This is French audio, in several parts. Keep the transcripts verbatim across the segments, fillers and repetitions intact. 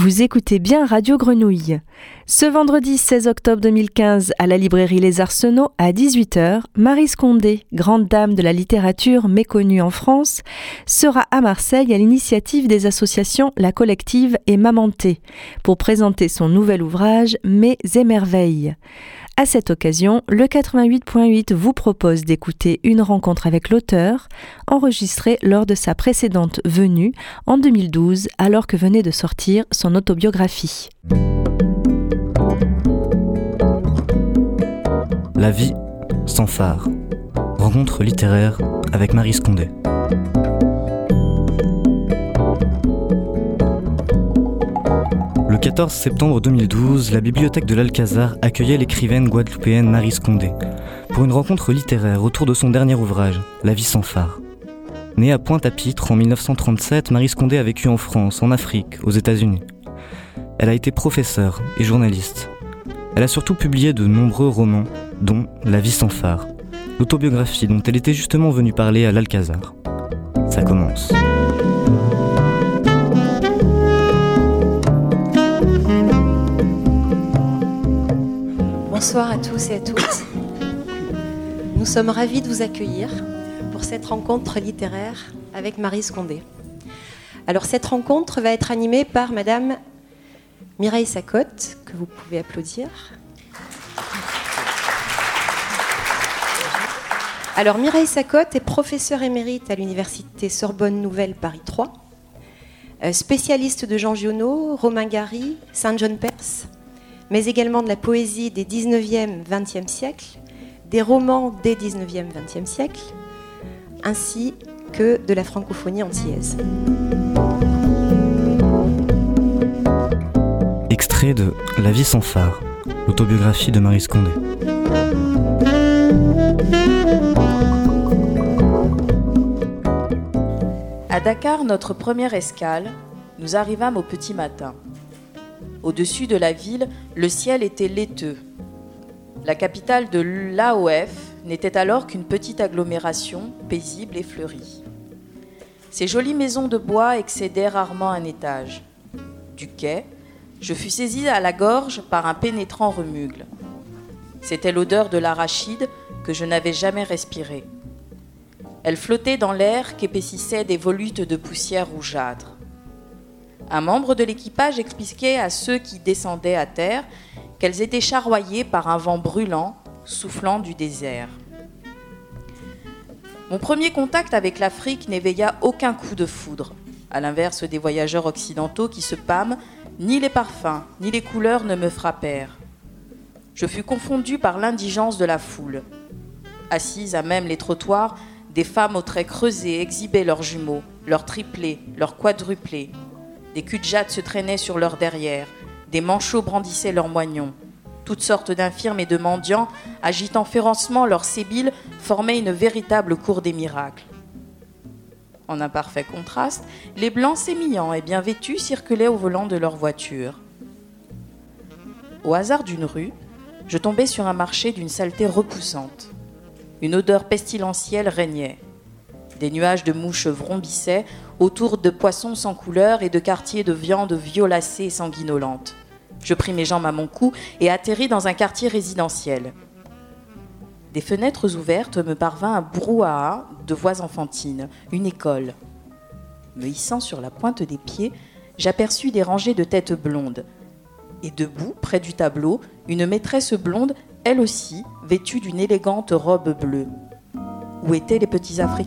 Vous écoutez bien Radio Grenouille. Ce vendredi seize octobre deux mille quinze, à la librairie Les Arsenaux, à dix-huit heures, Maryse Condé, grande dame de la littérature méconnue en France, sera à Marseille à l'initiative des associations La Collective et Mamanté pour présenter son nouvel ouvrage « Mets et merveilles ». À cette occasion, le quatre-vingt-huit point huit vous propose d'écouter une rencontre avec l'auteur, enregistrée lors de sa précédente venue en deux mille douze, alors que venait de sortir son autobiographie. La vie sans phare. Rencontre littéraire avec Maryse Condé. Le quatorze septembre deux mille douze, la bibliothèque de l'Alcazar accueillait l'écrivaine guadeloupéenne Maryse Condé pour une rencontre littéraire autour de son dernier ouvrage, La vie sans phare. Née à Pointe-à-Pitre en dix-neuf cent trente-sept, Maryse Condé a vécu en France, en Afrique, aux États-Unis. Elle a été professeure et journaliste. Elle a surtout publié de nombreux romans, dont La vie sans phare, l'autobiographie dont elle était justement venue parler à l'Alcazar. Ça commence. Bonsoir à tous et à toutes. Nous sommes ravis de vous accueillir pour cette rencontre littéraire avec Maryse Condé. Alors cette rencontre va être animée par Madame Mireille Sacotte, que vous pouvez applaudir. Alors Mireille Sacotte est professeure émérite à l'université Sorbonne Nouvelle Paris trois, spécialiste de Jean Giono, Romain Gary, Saint-John Perse, mais également de la poésie des dix-neuvième vingtième siècle, des romans des dix-neuvième vingtième siècle, ainsi que de la francophonie antillaise. Extrait de La vie sans phare, l'autobiographie de Maryse Condé. À Dakar, notre première escale, nous arrivâmes au petit matin. Au-dessus de la ville, le ciel était laiteux. La capitale de l'A O F n'était alors qu'une petite agglomération paisible et fleurie. Ces jolies maisons de bois excédaient rarement un étage. Du quai, je fus saisie à la gorge par un pénétrant remugle. C'était l'odeur de l'arachide que je n'avais jamais respirée. Elle flottait dans l'air qu'épaississaient des volutes de poussière rougeâtre. Un membre de l'équipage expliquait à ceux qui descendaient à terre qu'elles étaient charroyées par un vent brûlant, soufflant du désert. Mon premier contact avec l'Afrique n'éveilla aucun coup de foudre. À l'inverse des voyageurs occidentaux qui se pâment, ni les parfums, ni les couleurs ne me frappèrent. Je fus confondue par l'indigence de la foule. Assises à même les trottoirs, des femmes aux traits creusés exhibaient leurs jumeaux, leurs triplés, leurs quadruplés. Des cul-de-jatte se traînaient sur leur derrière, des manchots brandissaient leurs moignons. Toutes sortes d'infirmes et de mendiants, agitant férocement leurs sébiles, formaient une véritable cour des miracles. En imparfait contraste, les blancs sémillants et bien vêtus circulaient au volant de leur voiture. Au hasard d'une rue, je tombai sur un marché d'une saleté repoussante. Une odeur pestilentielle régnait. Des nuages de mouches vrombissaient autour de poissons sans couleur et de quartiers de viande violacée et sanguinolente. Je pris mes jambes à mon cou et atterris dans un quartier résidentiel. Des fenêtres ouvertes me parvint un brouhaha de voix enfantines, une école. Me hissant sur la pointe des pieds, j'aperçus des rangées de têtes blondes. Et debout, près du tableau, une maîtresse blonde, elle aussi, vêtue d'une élégante robe bleue. Où étaient les petits Africains ?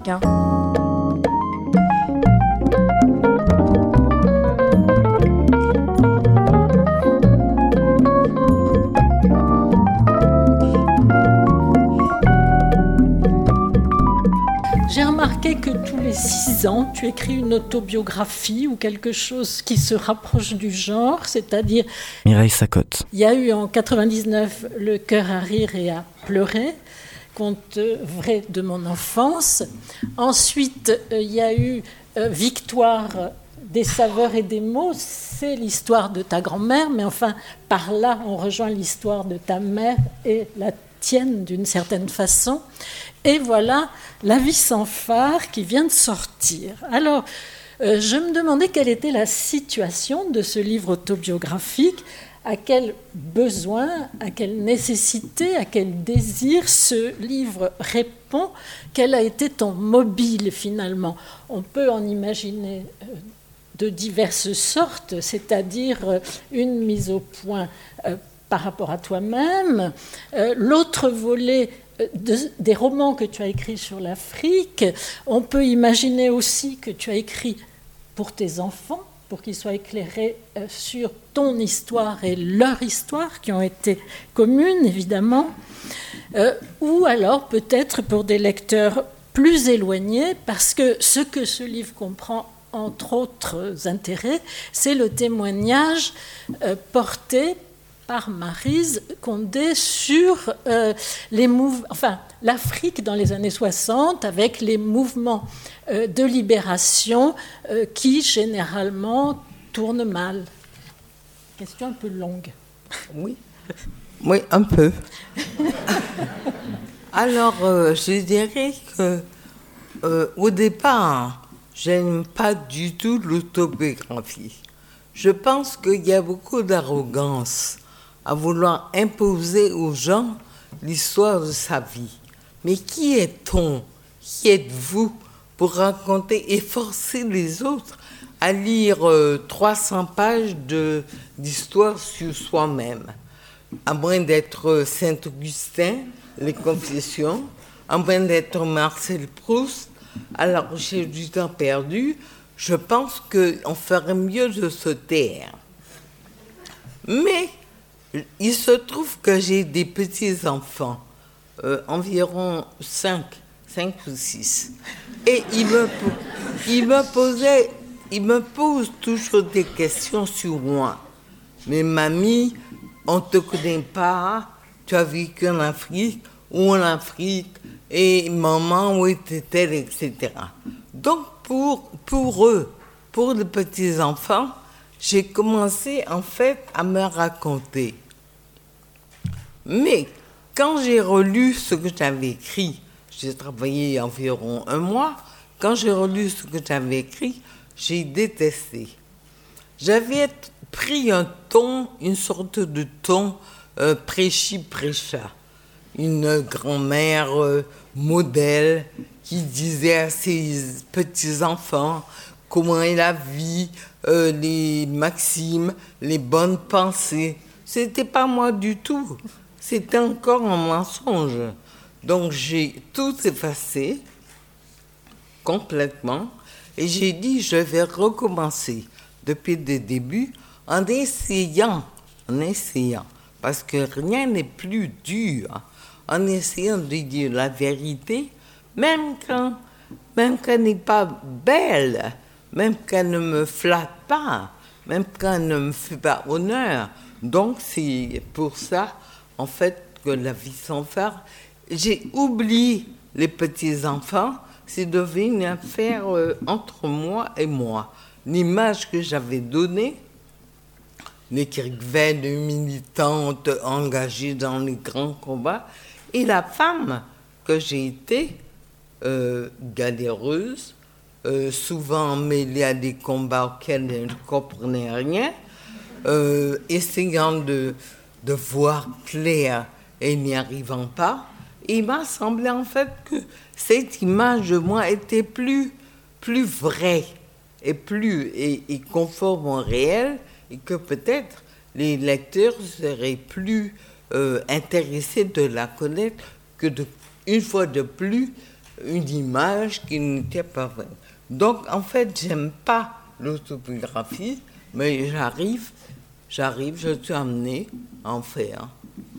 J'ai remarqué que tous les six ans, tu écris une autobiographie ou quelque chose qui se rapproche du genre, c'est-à-dire... Mireille Sacotte. Il y a eu en quatre-vingt-dix-neuf Le cœur à rire et à pleurer, conte vrai de mon enfance. Ensuite, euh, il y a eu euh, Victoire des saveurs et des mots, c'est l'histoire de ta grand-mère, mais enfin, par là, on rejoint l'histoire de ta mère et la tienne d'une certaine façon. Et voilà La vie sans phare qui vient de sortir. Alors, euh, je me demandais quelle était la situation de ce livre autobiographique, à quel besoin, à quelle nécessité, à quel désir ce livre répond, quel a été ton mobile finalement. On peut en imaginer euh, de diverses sortes, c'est-à-dire euh, une mise au point euh, par rapport à toi-même, euh, l'autre volet de, des romans que tu as écrits sur l'Afrique. On peut imaginer aussi que tu as écrit pour tes enfants, pour qu'ils soient éclairés euh, sur ton histoire et leur histoire, qui ont été communes, évidemment, euh, ou alors peut-être pour des lecteurs plus éloignés, parce que ce que ce livre comprend, entre autres intérêts, c'est le témoignage euh, porté par Maryse Condé sur euh, les mouv- enfin, l'Afrique dans les années soixante, avec les mouvements euh, de libération euh, qui, généralement, tournent mal. Question un peu longue. Oui, oui, un peu. Alors, euh, je dirais que euh, au départ, je n'aime pas du tout l'autobiographie. Je pense qu'il y a beaucoup d'arrogance à vouloir imposer aux gens l'histoire de sa vie. Mais qui est-on? Qui êtes-vous pour raconter et forcer les autres à lire euh, trois cents pages de, d'histoire sur soi-même? À moins d'être Saint-Augustin, les Confessions, à moins d'être Marcel Proust, à la recherche du temps perdu, je pense qu'on ferait mieux de se taire. Mais il se trouve que j'ai des petits-enfants, euh, environ cinq, cinq ou six. Et ils me, ils me posaient, ils me posent toujours des questions sur moi. Mais mamie, on ne te connaît pas, tu as vécu en Afrique, ou en Afrique, et maman, où était-elle, et cetera. Donc, pour, pour eux, pour les petits-enfants, j'ai commencé en fait à me raconter. Mais quand j'ai relu ce que j'avais écrit, j'ai travaillé environ un mois, quand j'ai relu ce que j'avais écrit, j'ai détesté. J'avais pris un ton, une sorte de ton euh, prêchi-prêcha. Une grand-mère euh, modèle qui disait à ses petits-enfants comment est la vie, euh, les maximes, les bonnes pensées. C'était pas moi du tout. C'était encore un mensonge. Donc j'ai tout effacé complètement et j'ai dit je vais recommencer depuis le début en essayant, en essayant, parce que rien n'est plus dur, en essayant de dire la vérité, même quand, même quand elle n'est pas belle, même quand elle ne me flatte pas, même quand elle ne me fait pas honneur. Donc c'est pour ça, en fait, que La vie sans phare, j'ai oublié les petits-enfants, c'est devenu une affaire euh, entre moi et moi. L'image que j'avais donnée, l'écrivaine militante engagée dans les grands combats, et la femme que j'ai été, euh, galéreuse, euh, souvent mêlée à des combats auxquels elle ne comprenait rien, euh, essayant de, de voir clair et n'y arrivant pas. Et il m'a semblé en fait que cette image de moi était plus, plus vraie et plus et, et conforme au réel, et que peut-être les lecteurs seraient plus euh, intéressés de la connaître que de, une fois de plus une image qui n'était pas vraie. Donc en fait, j'aime pas l'autobiographie, mais j'arrive, j'arrive, je suis amenée à en faire.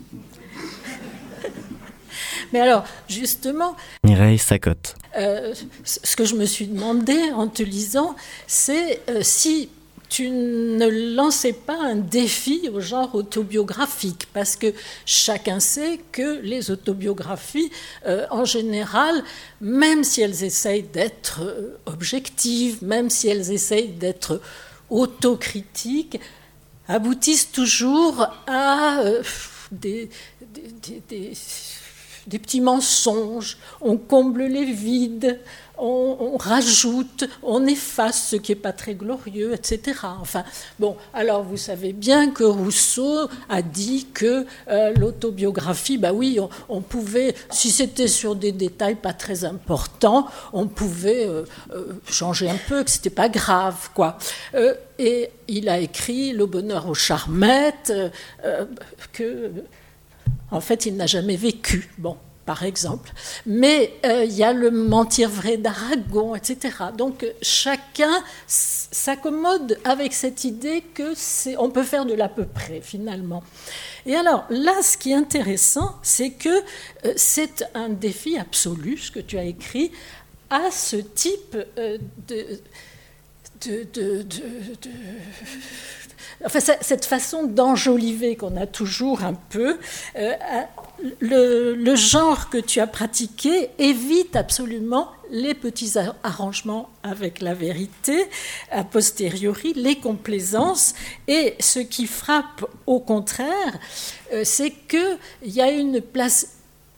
Mais alors, justement, Mireille Sacotte. Euh, ce que je me suis demandé en te lisant, c'est euh, si tu ne lançais pas un défi au genre autobiographique, parce que chacun sait que les autobiographies, euh, en général, même si elles essayent d'être euh, objectives, même si elles essayent d'être autocritiques, aboutissent toujours à euh, des, des, des, des des petits mensonges, on comble les vides, on, on rajoute, on efface ce qui n'est pas très glorieux, et cetera. Enfin, bon, alors vous savez bien que Rousseau a dit que euh, l'autobiographie, bah oui, on, on pouvait, si c'était sur des détails pas très importants, on pouvait euh, euh, changer un peu, que c'était pas grave, quoi. Euh, et il a écrit Le bonheur aux Charmettes, euh, euh, que, en fait, il n'a jamais vécu. Bon. Par exemple, mais euh, il y a le mentir vrai d'Aragon, et cetera. Donc chacun s'accommode avec cette idée que c'est, on peut faire de l'à peu près finalement. Et alors là, ce qui est intéressant, c'est que euh, c'est un défi absolu, ce que tu as écrit, à ce type euh, de, de, de, de, de Enfin, cette façon d'enjoliver qu'on a toujours un peu, euh, le, le genre que tu as pratiqué évite absolument les petits arrangements avec la vérité, a posteriori, les complaisances. Et ce qui frappe au contraire, euh, c'est qu'il y a une place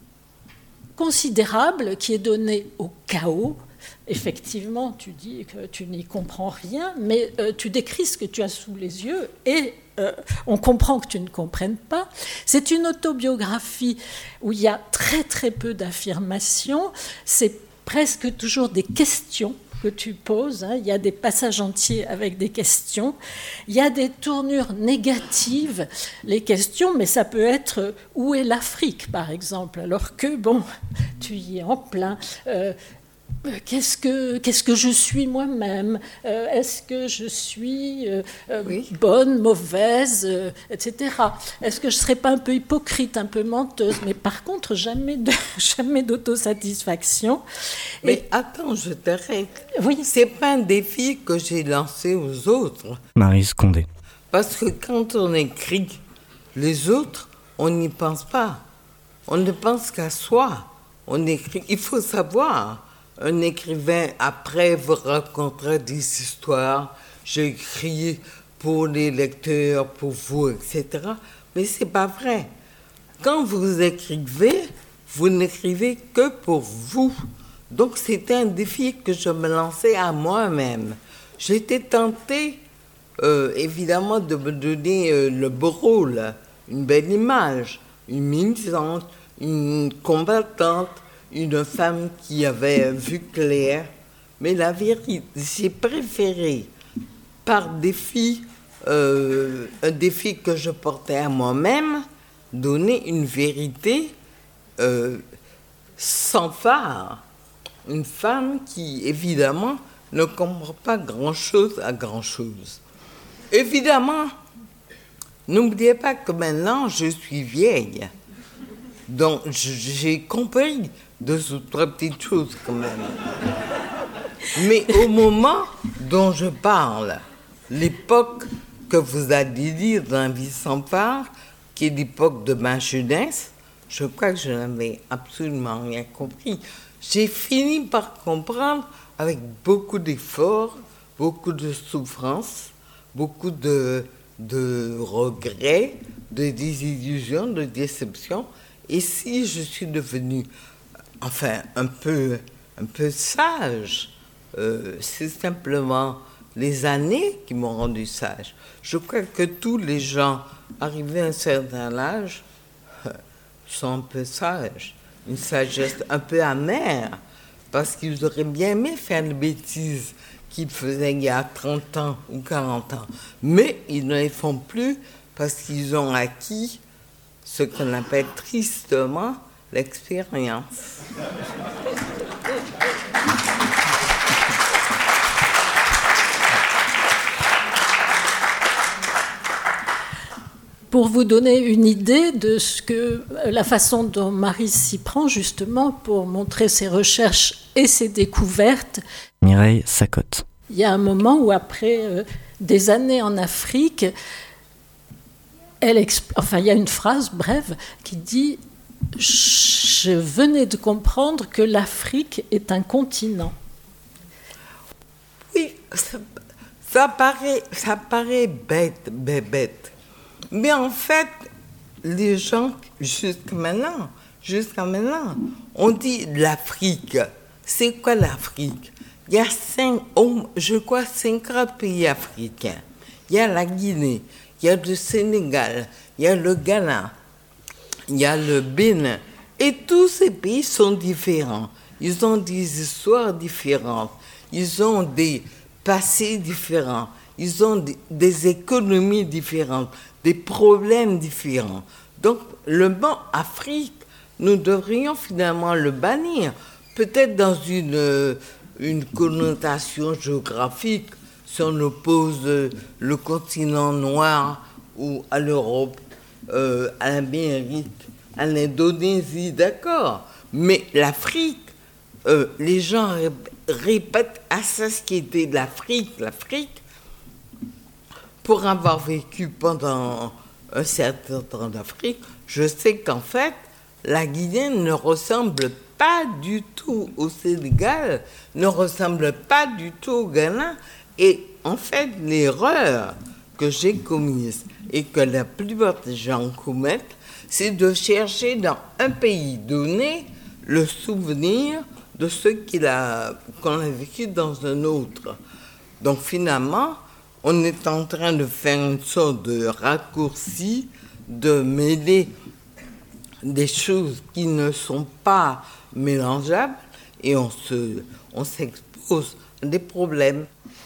considérable qui est donnée au chaos. Effectivement, tu dis que tu n'y comprends rien, mais euh, tu décris ce que tu as sous les yeux et euh, on comprend que tu ne comprennes pas. C'est une autobiographie où il y a très très peu d'affirmations, c'est presque toujours des questions que tu poses, hein. Il y a des passages entiers avec des questions, il y a des tournures négatives, les questions, mais ça peut être « Où est l'Afrique ?» par exemple, alors que, bon, tu y es en plein... Euh, Qu'est-ce que, qu'est-ce que je suis moi-même ? euh, Est-ce que je suis euh, oui. bonne, mauvaise, euh, et cetera. Est-ce que je ne serais pas un peu hypocrite, un peu menteuse ? Mais par contre, jamais, de, jamais d'autosatisfaction. Mais Et, attends, je t'arrête. Oui. Ce n'est pas un défi que j'ai lancé aux autres. Maryse Condé. Parce que quand on écrit les autres, on n'y pense pas. On ne pense qu'à soi. On écrit. Il faut savoir... Un écrivain, après, vous racontera des histoires. J'ai écrit pour les lecteurs, pour vous, et cetera. Mais ce n'est pas vrai. Quand vous écrivez, vous n'écrivez que pour vous. Donc, c'était un défi que je me lançais à moi-même. J'étais tentée, euh, évidemment, de me donner euh, le beau rôle, une belle image, une militante, une combattante, une femme qui avait vu clair, mais la vérité, j'ai préféré, par défi, euh, un défi que je portais à moi-même, donner une vérité euh, sans phare. Une femme qui, évidemment, ne comprend pas grand-chose à grand-chose. Évidemment, n'oubliez pas que maintenant, je suis vieille. Donc, j'ai compris deux ou trois petites choses quand même. Mais au moment dont je parle, l'époque que vous allez lire dans Vie sans phare, qui est l'époque de ma jeunesse, je crois que je n'avais absolument rien compris. J'ai fini par comprendre avec beaucoup d'efforts, beaucoup de souffrance, beaucoup de, de regrets, de désillusions, de déceptions. Et si je suis devenue, enfin, un peu, un peu sage, euh, c'est simplement les années qui m'ont rendu sage. Je crois que tous les gens arrivés à un certain âge euh, sont un peu sages. Une sagesse un peu amère, parce qu'ils auraient bien aimé faire les bêtises qu'ils faisaient il y a trente ans ou quarante ans. Mais ils ne les font plus parce qu'ils ont acquis ce qu'on appelle tristement l'expérience. Pour vous donner une idée de ce que, la façon dont Marie s'y prend justement pour montrer ses recherches et ses découvertes. Mireille Sacotte. Il y a un moment où après euh, des années en Afrique, elle exp... enfin il y a une phrase brève qui dit « Je venais de comprendre que l'Afrique est un continent ». Oui, ça, ça, paraît, ça paraît bête, bête, bête. Mais en fait, les gens, jusqu'à maintenant, jusqu'à maintenant. On dit l'Afrique. C'est quoi l'Afrique? Il y a cinq, je crois, cinquante pays africains. Il y a la Guinée, il y a le Sénégal, il y a le Ghana, il y a le Bénin. Et tous ces pays sont différents. Ils ont des histoires différentes. Ils ont des passés différents. Ils ont des, des économies différentes, des problèmes différents. Donc, le mot Afrique, nous devrions finalement le bannir. Peut-être dans une, une connotation géographique, si on oppose le continent noir ou à l'Europe, euh, à l'Amérique, à l'Indonésie, d'accord. Mais l'Afrique, euh, les gens répètent à ça ce qui était l'Afrique, l'Afrique, pour avoir vécu pendant un certain temps d'Afrique, je sais qu'en fait, la Guinée ne ressemble pas du tout au Sénégal, ne ressemble pas du tout au Ghana. Et en fait, l'erreur que j'ai commise et que la plupart des gens commettent, c'est de chercher dans un pays donné le souvenir de ce qu'il a, qu'on a vécu dans un autre. Donc finalement, on est en train de faire une sorte de raccourci, de mêler des choses qui ne sont pas mélangeables et on se, on s'expose à des problèmes.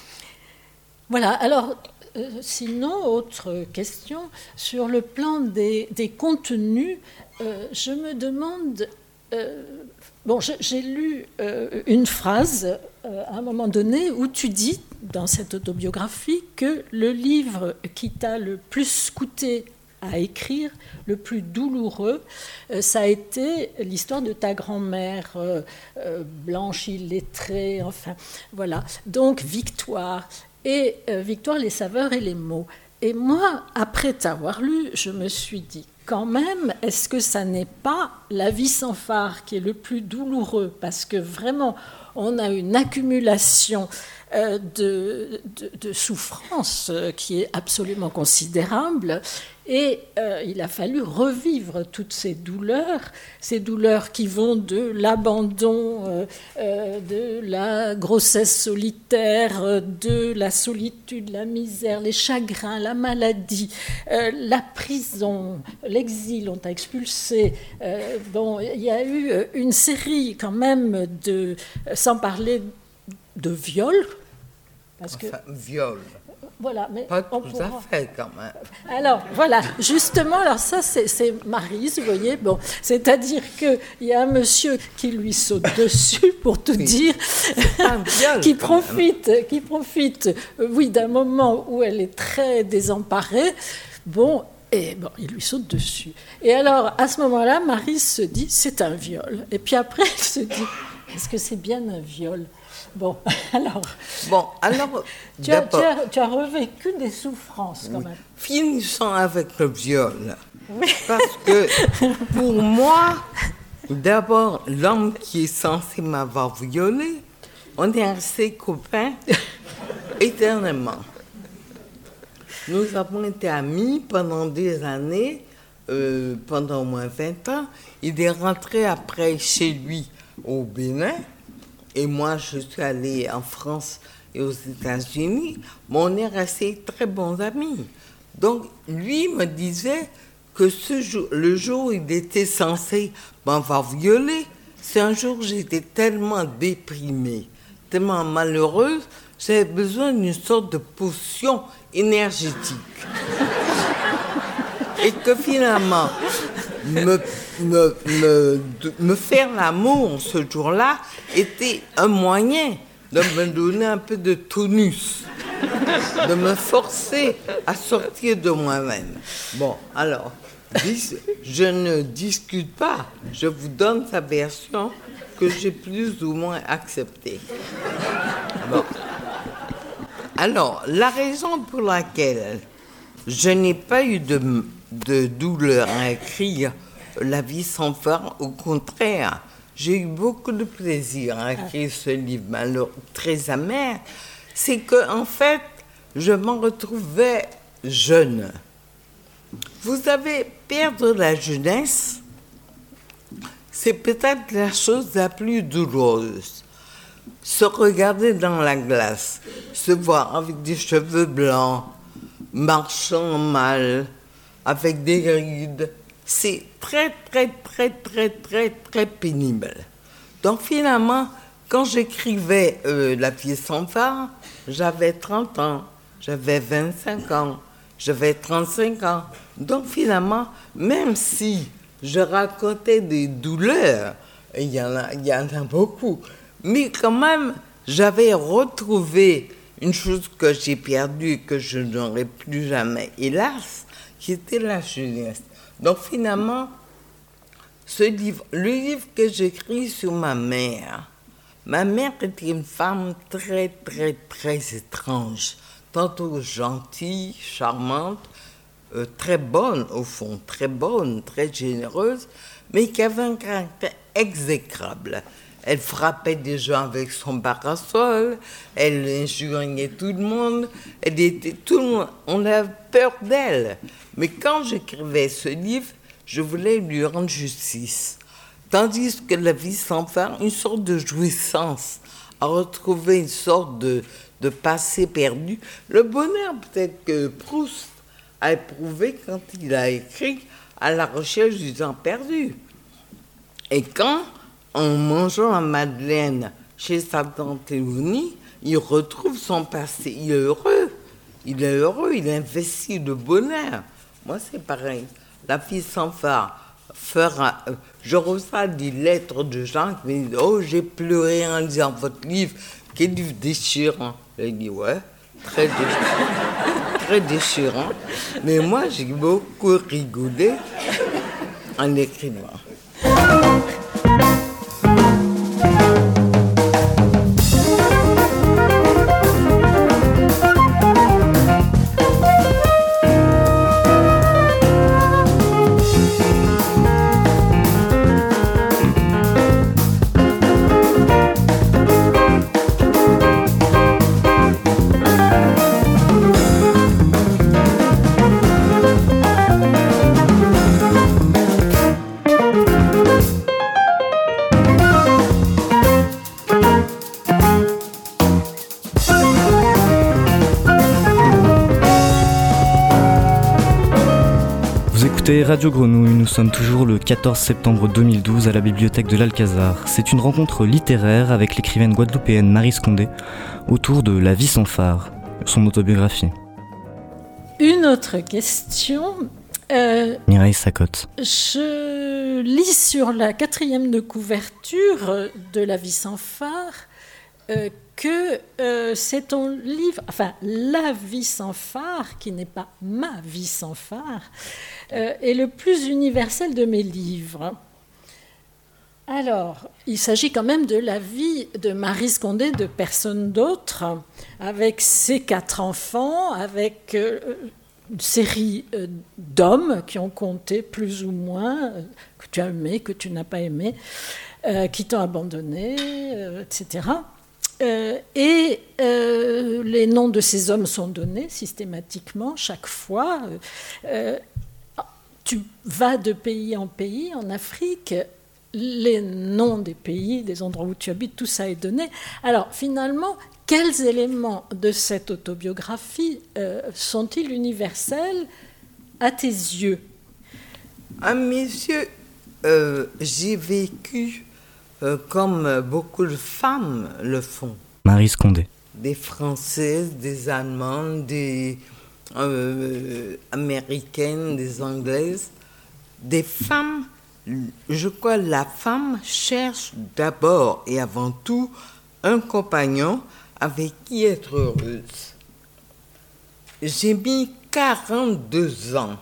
Voilà, alors euh, sinon, autre question, sur le plan des, des contenus, euh, je me demande, euh, bon, j'ai lu euh, une phrase euh, à un moment donné où tu dis, dans cette autobiographie, que le livre qui t'a le plus coûté à écrire, le plus douloureux, euh, ça a été l'histoire de ta grand-mère, euh, euh, blanche, illettrée, enfin, voilà. Donc, Victoire. Et euh, Victoire, les saveurs et les mots. Et moi, après t'avoir lu, je me suis dit, quand même, est-ce que ça n'est pas La vie sans phare qui est le plus douloureux? Parce que vraiment, on a une accumulation euh, de, de, de souffrance euh, qui est absolument considérable. Et euh, il a fallu revivre toutes ces douleurs, ces douleurs qui vont de l'abandon, euh, euh, de la grossesse solitaire, euh, de la solitude, la misère, les chagrins, la maladie, euh, la prison, l'exil, on t'a expulsé. Euh, bon, il y a eu une série quand même de, sans parler de viol. Parce enfin, que, viol. Voilà, mais pas tout pourra... à fait quand même. Alors voilà, justement, alors ça c'est, c'est Maryse, vous voyez, bon, c'est-à-dire qu'il y a un monsieur qui lui saute dessus pour tout oui. dire, viol, qui profite, même. qui profite, euh, oui, d'un moment où elle est très désemparée, bon. Et bon, il lui saute dessus. Et alors, à ce moment-là, Maryse se dit, c'est un viol. Et puis après, elle se dit, est-ce que c'est bien un viol? Bon, alors... Bon, alors... Tu as, tu, as, tu as revécu des souffrances, quand oui. même. Finissons avec le viol. Oui. Parce que, pour moi, d'abord, l'homme qui est censé m'avoir violé, on est restés copains éternellement. Nous avons été amis pendant des années, euh, pendant au moins vingt ans. Il est rentré après chez lui au Bénin. Et moi, je suis allée en France et aux États-Unis. Mais on est restés très bons amis. Donc, lui me disait que ce jour, le jour où il était censé m'avoir violée, c'est un jour où j'étais tellement déprimée, tellement malheureuse, j'avais besoin d'une sorte de potion énergétique. Et que finalement, me, me, me, me faire l'amour ce jour-là était un moyen de me donner un peu de tonus, de me forcer à sortir de moi-même. Bon, alors, je ne discute pas, je vous donne sa version que j'ai plus ou moins acceptée. Bon. Alors, la raison pour laquelle je n'ai pas eu de, de douleur à écrire La vie sans phare, au contraire, j'ai eu beaucoup de plaisir à écrire ce livre, alors très amer, c'est que en fait, je m'en retrouvais jeune. Vous savez, perdre la jeunesse, c'est peut-être la chose la plus douloureuse. Se regarder dans la glace, se voir avec des cheveux blancs, marchant mal, avec des rides, c'est très, très, très, très, très, très pénible. Donc finalement, quand j'écrivais euh, La fille sans phare, j'avais trente ans, j'avais vingt-cinq ans, j'avais trente-cinq ans. Donc finalement, même si je racontais des douleurs, il y en a, il y en a beaucoup, mais quand même, j'avais retrouvé une chose que j'ai perdue et que je n'aurai plus jamais, hélas, qui était la jeunesse. Donc finalement, ce livre, le livre que j'écris sur ma mère, ma mère était une femme très, très, très étrange, tantôt gentille, charmante, euh, très bonne au fond, très bonne, très généreuse, mais qui avait un caractère exécrable. Elle frappait des gens avec son parasol, elle injuriait tout le monde, elle était tout le monde, on avait peur d'elle. Mais quand j'écrivais ce livre, je voulais lui rendre justice. Tandis que La vie sans phare, une sorte de jouissance, à retrouver une sorte de, de passé perdu. Le bonheur peut-être que Proust a éprouvé quand il a écrit À la recherche du temps perdu. Et quand, en mangeant la madeleine chez sa tante Léonie, il retrouve son passé. Il est heureux. Il est heureux, il investit de bonheur. Moi, c'est pareil. La fille sans phare fera... Euh, je reçois des lettres de gens qui me disent « Oh, j'ai pleuré en lisant votre livre. Quel livre déchirant !» J'ai dit « Ouais, très déchirant. très déchirant. » Mais moi, j'ai beaucoup rigolé en écrivant. Radio Grenouille, nous sommes toujours le quatorze septembre deux mille douze à la bibliothèque de l'Alcazar. C'est une rencontre littéraire avec l'écrivaine guadeloupéenne Maryse Condé autour de La vie sans phare, son autobiographie. Une autre question. Euh, Mireille Sacotte. Je lis sur la quatrième de couverture de La vie sans phare euh, que euh, c'est ton livre, enfin La vie sans phare, qui n'est pas ma vie sans phare, euh, est le plus universel de mes livres. Alors, il s'agit quand même de la vie de Maryse Condé, de personne d'autre, avec ses quatre enfants, avec euh, une série euh, d'hommes qui ont compté plus ou moins, euh, que tu as aimé, que tu n'as pas aimé, euh, qui t'ont abandonné, euh, et cetera. Euh, et euh, les noms de ces hommes sont donnés systématiquement, chaque fois. Euh, tu vas de pays en pays, en Afrique, les noms des pays, des endroits où tu habites, tout ça est donné. Alors, finalement, quels éléments de cette autobiographie euh, sont-ils universels à tes yeux ? À mes yeux, euh, j'ai vécu euh, comme beaucoup de femmes le font. Maryse Condé. Des Françaises, des Allemandes, des euh, Américaines, des Anglaises. Des femmes, je crois, la femme cherche d'abord et avant tout un compagnon avec qui être heureuse. J'ai mis quarante-deux ans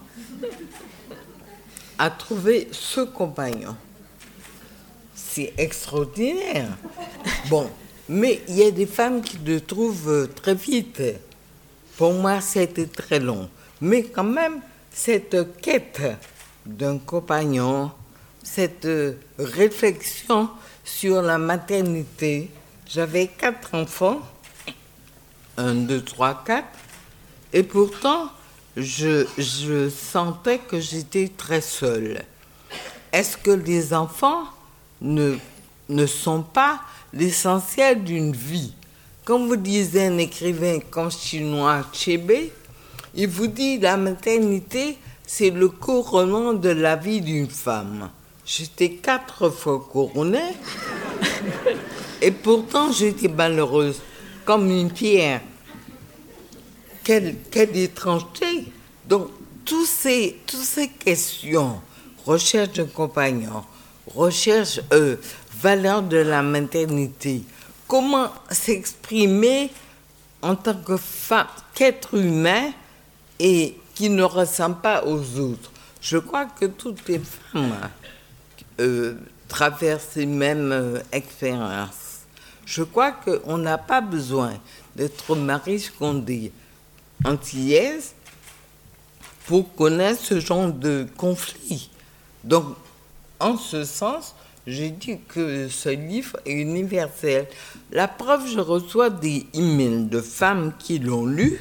à trouver ce compagnon. C'est extraordinaire. Bon, mais il y a des femmes qui le trouvent très vite. Pour moi, c'était très long. Mais quand même, cette quête d'un compagnon, cette réflexion sur la maternité. J'avais quatre enfants, un, deux, trois, quatre, et pourtant, je, je sentais que j'étais très seule. Est-ce que les enfants ne, ne sont pas l'essentiel d'une vie. Quand vous lisez un écrivain comme chinois Chebe, il vous dit la maternité, c'est le couronnement de la vie d'une femme. J'étais quatre fois couronnée et pourtant j'étais malheureuse, comme une pierre. Quelle, quelle étrangeté! Donc, tous ces, toutes ces questions, recherche d'un compagnon, recherche, euh, valeur de la maternité, comment s'exprimer en tant que femme, qu'être humain et qui ne ressemble pas aux autres. Je crois que toutes les femmes euh, traversent les mêmes euh, expériences. Je crois qu'on n'a pas besoin d'être Maryse Condé antillaise pour connaître ce genre de conflit. Donc, en ce sens, j'ai dit que ce livre est universel. La preuve, je reçois des emails de femmes qui l'ont lu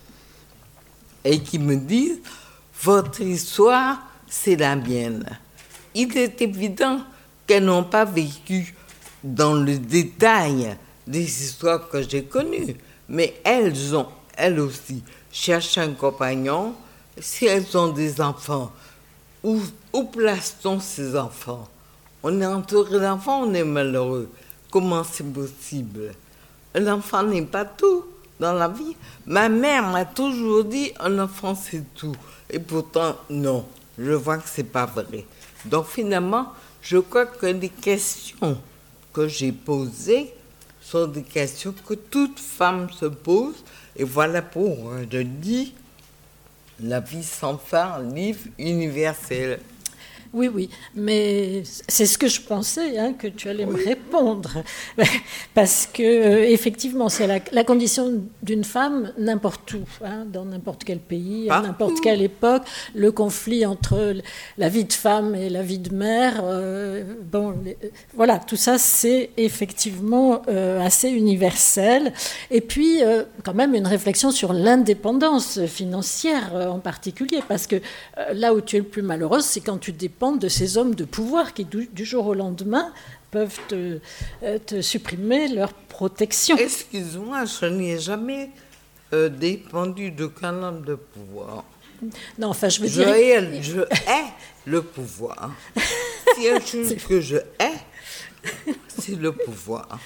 et qui me disent « Votre histoire, c'est la mienne ». Il est évident qu'elles n'ont pas vécu dans le détail des histoires que j'ai connues, mais elles ont, elles aussi, cherché un compagnon. Si elles ont des enfants, où, où place-t-on ces enfants? On est entouré d'enfants, on est malheureux. Comment c'est possible? L'enfant n'est pas tout dans la vie. Ma mère m'a toujours dit un enfant c'est tout. Et pourtant, non, je vois que c'est pas vrai. Donc finalement, je crois que les questions que j'ai posées sont des questions que toute femme se pose. Et voilà pourquoi je dis La vie sans phare, livre universel. Oui, oui, mais c'est ce que je pensais, hein, que tu allais oui. me répondre. Parce que, euh, effectivement, c'est la, la condition d'une femme n'importe où, hein, dans n'importe quel pays, Partout. à n'importe quelle époque. Le conflit entre la vie de femme et la vie de mère, euh, bon, les, voilà, tout ça, c'est effectivement euh, assez universel. Et puis, euh, quand même, une réflexion sur l'indépendance financière euh, en particulier. Parce que euh, là où tu es le plus malheureuse, c'est quand tu dépends de ces hommes de pouvoir qui, du, du jour au lendemain, peuvent te, te supprimer leur protection. Excuse-moi, je n'ai jamais euh, dépendu d'aucun homme de pouvoir. Non, enfin, je veux je dire... Hais, je hais le pouvoir. S'il y a une chose que je hais, c'est le pouvoir.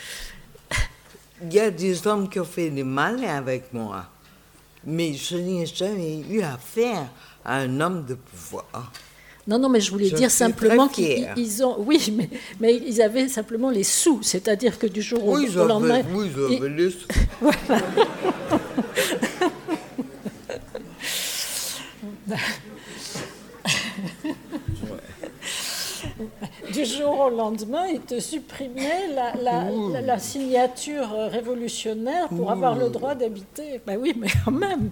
Il y a des hommes qui ont fait du mal avec moi, mais je n'ai jamais eu affaire à un homme de pouvoir. Non, non, mais je voulais je dire simplement qu'ils ils ont... Oui, mais, mais ils avaient simplement les sous, c'est-à-dire que du jour oui, au, au lendemain... Oui, ils avaient les sous. Voilà. Du jour au lendemain, ils te supprimaient la, la, la, la signature révolutionnaire pour Ouh. avoir le droit d'habiter. Ben oui, mais quand même.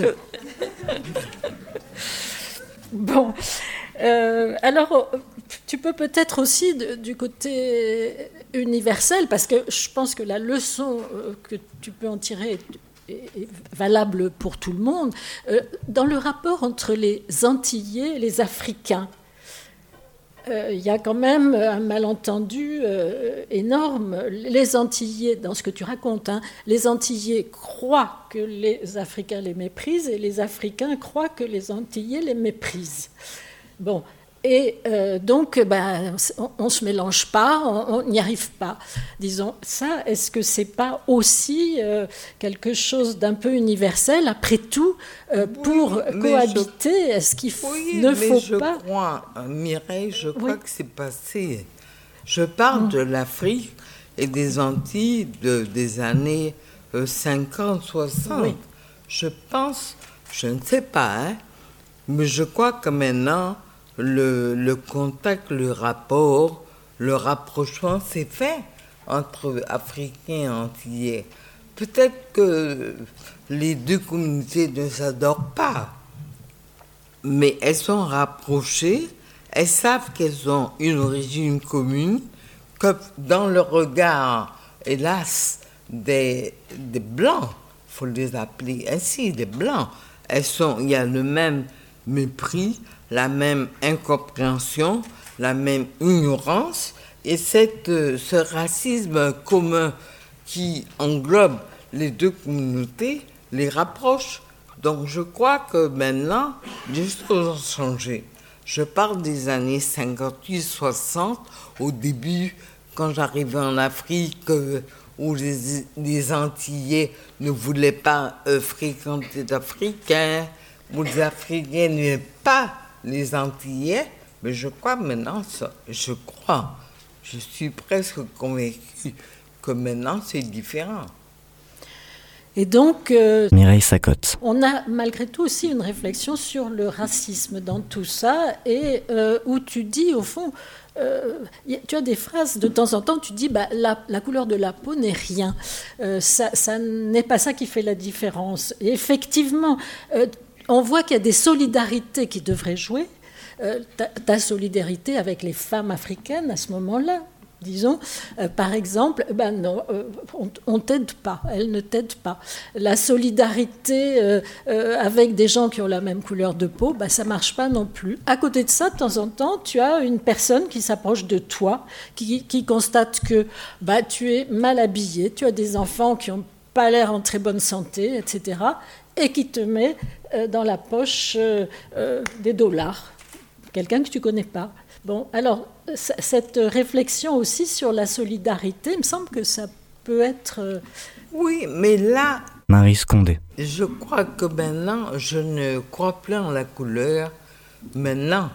Bon... Euh, alors, tu peux peut-être aussi de, du côté universel, parce que je pense que la leçon euh, que tu peux en tirer est, est valable pour tout le monde, euh, dans le rapport entre les Antillais et les Africains. Il euh, y a quand même un malentendu euh, énorme. Les Antillais, dans ce que tu racontes, hein, les Antillais croient que les Africains les méprisent et les Africains croient que les Antillais les méprisent. Bon, et euh, donc, ben, on ne se mélange pas, on n'y arrive pas. Disons, ça, est-ce que ce n'est pas aussi euh, quelque chose d'un peu universel, après tout, euh, pour oui, cohabiter je... Est-ce qu'il f... oui, ne mais faut je pas... crois, Mireille, je crois oui. que c'est passé. Je parle mmh. de l'Afrique et des Antilles de, des années euh, cinquante, soixante. Oui. Je pense, je ne sais pas, hein, mais je crois que maintenant, le, le contact, le rapport, le rapprochement s'est fait entre Africains et Antillais. Peut-être que les deux communautés ne s'adorent pas, mais elles sont rapprochées, elles savent qu'elles ont une origine commune, que dans le regard, hélas, des, des Blancs, il faut les appeler ainsi, des Blancs, elles sont, il y a le même mépris, la même incompréhension, la même ignorance, et cette, ce racisme commun qui englobe les deux communautés les rapproche. Donc je crois que maintenant, les choses ont changé. Je parle des années cinquante-huit soixante, au début, quand j'arrivais en Afrique, euh, où les, les Antillais ne voulaient pas euh, fréquenter les Africains, où les Africains n'aimaient pas les Antillais. Mais je crois maintenant, ça, je crois, je suis presque convaincue que maintenant c'est différent. Et donc, euh, Mireille Sacotte. On a malgré tout aussi une réflexion sur le racisme dans tout ça, et euh, où tu dis, au fond, euh, tu as des phrases de temps en temps, tu dis, bah, la, la couleur de la peau n'est rien. Euh, ça, ça n'est pas ça qui fait la différence. Et effectivement, euh, on voit qu'il y a des solidarités qui devraient jouer. Euh, ta, ta solidarité avec les femmes africaines à ce moment-là, disons, euh, par exemple, ben non, euh, on ne t'aide pas, elle ne t'aide pas. La solidarité euh, euh, avec des gens qui ont la même couleur de peau, ben, ça ne marche pas non plus. À côté de ça, de temps en temps, tu as une personne qui s'approche de toi, qui, qui constate que ben, tu es mal habillé, tu as des enfants qui n'ont pas l'air en très bonne santé, et cetera, et qui te met euh, dans la poche euh, euh, des dollars. Quelqu'un que tu ne connais pas. Bon, alors, cette réflexion aussi sur la solidarité, il me semble que ça peut être... Euh... Oui, mais là... Maryse Condé. Je crois que maintenant, je ne crois plus en la couleur. Maintenant,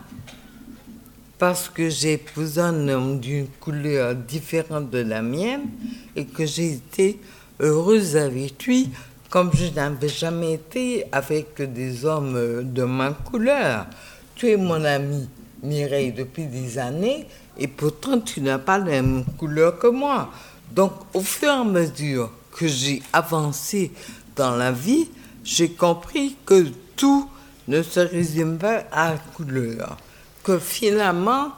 parce que j'ai épousé un homme d'une couleur différente de la mienne et que j'ai été heureuse avec lui, comme je n'avais jamais été avec des hommes de ma couleur. Tu es mon amie Mireille depuis des années et pourtant tu n'as pas la même couleur que moi. Donc au fur et à mesure que j'ai avancé dans la vie, j'ai compris que tout ne se résume pas à la couleur. Que finalement,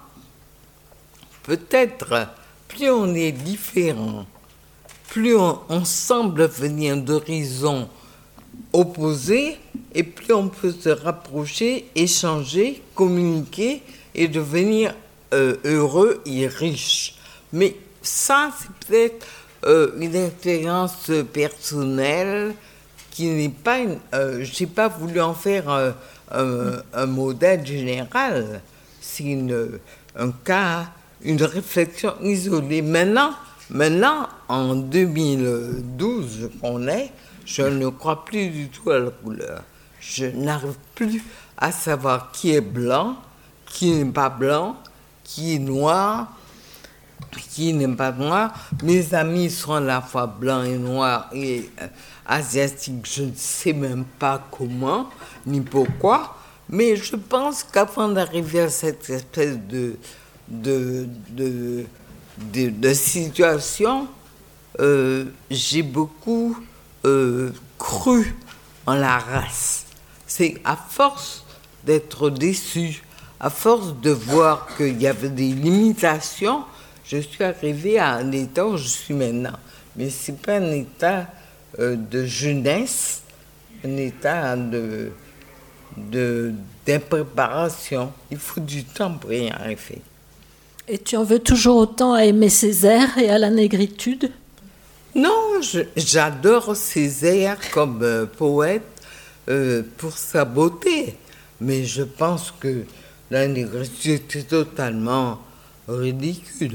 peut-être plus on est différent, plus on, on semble venir d'horizons opposés, et plus on peut se rapprocher, échanger, communiquer et devenir euh, heureux et riche. Mais ça, c'est peut-être euh, une expérience personnelle qui n'est pas... Une, euh, je n'ai pas voulu en faire un, un, un modèle général. C'est une, un cas, une réflexion isolée. Maintenant, maintenant en deux mille douze qu'on est, je ne crois plus du tout à la couleur. Je n'arrive plus à savoir qui est blanc, qui n'est pas blanc, qui est noir, qui n'est pas noir. Mes amis sont à la fois blancs et noirs et euh, asiatiques. Je ne sais même pas comment ni pourquoi. Mais je pense qu'avant d'arriver à cette espèce de, de, de, de, de situation, euh, j'ai beaucoup euh, cru en la race. C'est à force d'être déçu, à force de voir qu'il y avait des limitations, je suis arrivée à un état où je suis maintenant. Mais ce n'est pas un état euh, de jeunesse, un état de, de, d'impréparation. Il faut du temps pour y arriver. Et tu en veux toujours autant à aimer Césaire et à la négritude ? Non, je, j'adore Césaire comme euh, poète euh, pour sa beauté. Mais je pense que la négritude est totalement ridicule.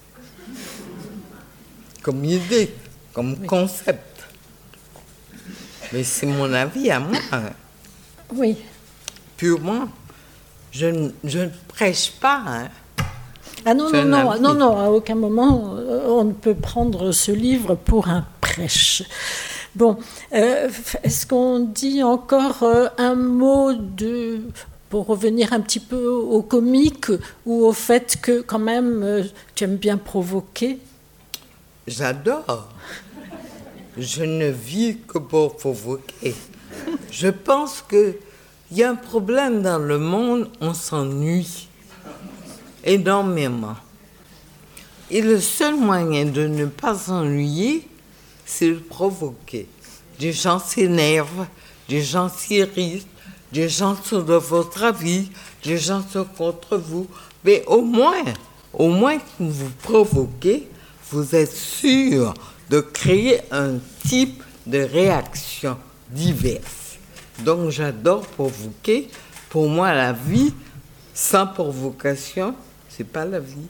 Comme idée, comme oui. Concept. Mais c'est mon avis à moi. Oui. Purement. Je, ne, je ne prêche pas. Hein. Ah non, non, non, non, non, à aucun moment on ne peut prendre ce livre pour un prêche. Bon, euh, est-ce qu'on dit encore euh, un mot de... pour revenir un petit peu au comique ou au fait que quand même euh, tu aimes bien provoquer ? J'adore. Je ne vis que pour provoquer. Je pense qu'il y a un problème dans le monde, on s'ennuie énormément. Et le seul moyen de ne pas s'ennuyer, c'est de provoquer. Des gens s'énervent, des gens s'irritent, des gens sont de votre avis, des gens sont contre vous. Mais au moins, au moins que vous provoquez, vous êtes sûr de créer un type de réaction diverse. Donc j'adore provoquer. Pour moi, la vie, sans provocation, c'est pas la vie.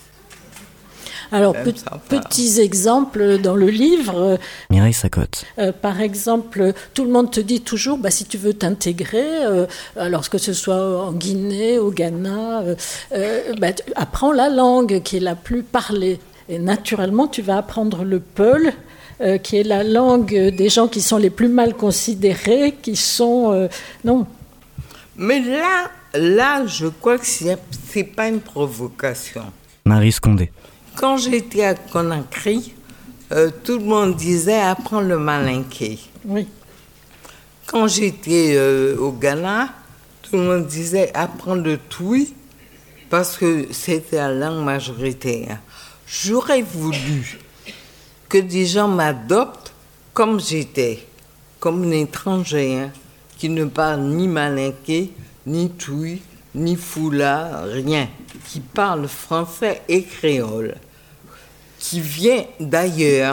Alors, pe- petits exemples dans le livre. Mireille Sacotte. Euh, par exemple, tout le monde te dit toujours, bah, si tu veux t'intégrer, euh, alors que ce soit en Guinée, au Ghana, euh, euh, bah, tu, apprends la langue qui est la plus parlée. Et naturellement, tu vas apprendre le peul, euh, qui est la langue des gens qui sont les plus mal considérés, qui sont... Euh, non. Mais là, là, je crois que c'est, c'est pas une provocation. Maryse Condé. Quand j'étais à Conakry, euh, tout le monde disait « apprends le malinké ». Oui. Quand j'étais euh, au Ghana, tout le monde disait « apprends le toui » parce que c'était la langue majoritaire. J'aurais voulu que des gens m'adoptent comme j'étais, comme un étranger, hein, qui ne parle ni malinké, ni toui, ni foula, rien, qui parle français et créole, qui vient d'ailleurs,